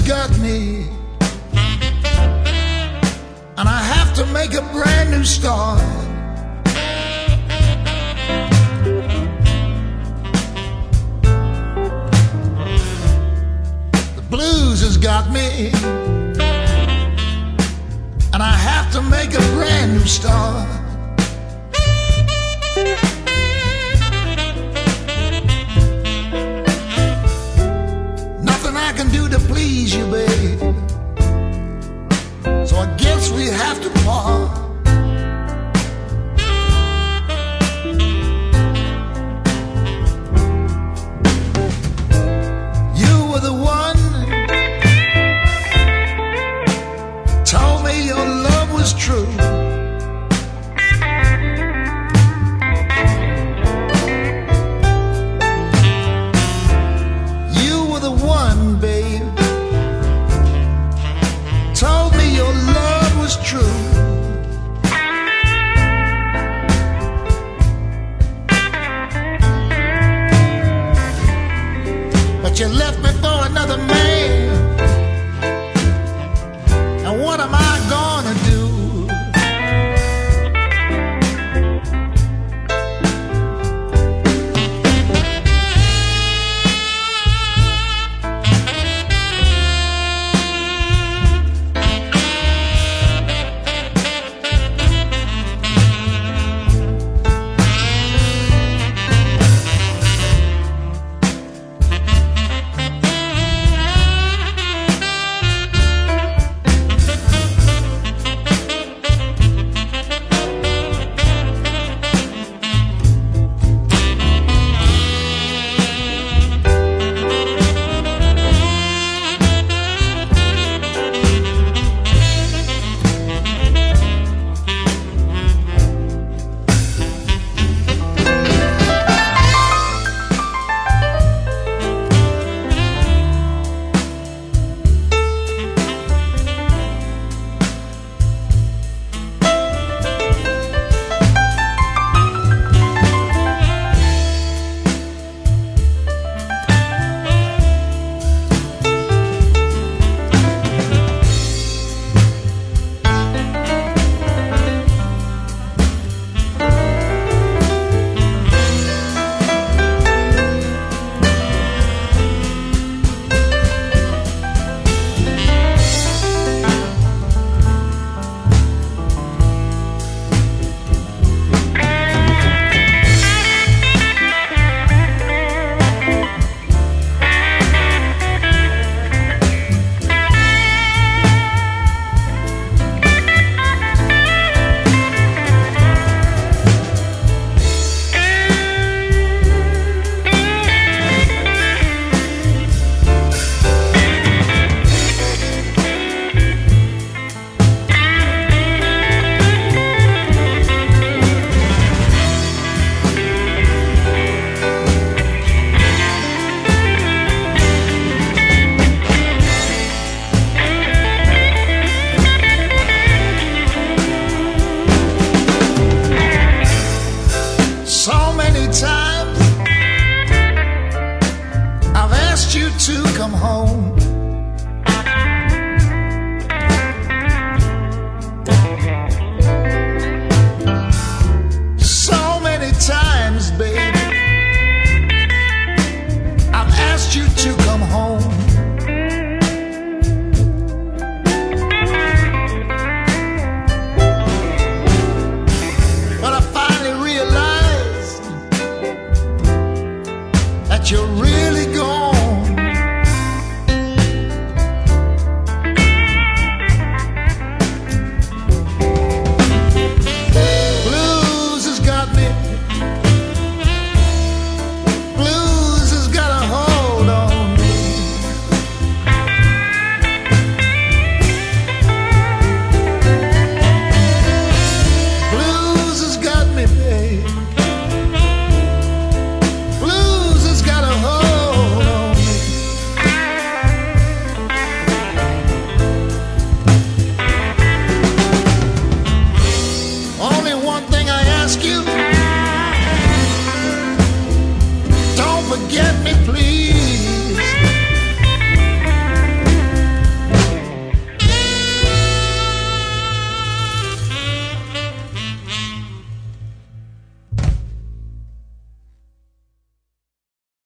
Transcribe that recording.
got me, and I have to make a brand new start. The blues has got me, and I have to make a brand new start. Nothing I can do to please you, babe, so I guess we have to part. You were the one, told me your love was true. You were the one, babe, told me your love was true. But you left me for another man, and what am I gonna do? To come home, so many times, baby, I've asked you to come home. But I finally realized that you're really gone. Forget me, please.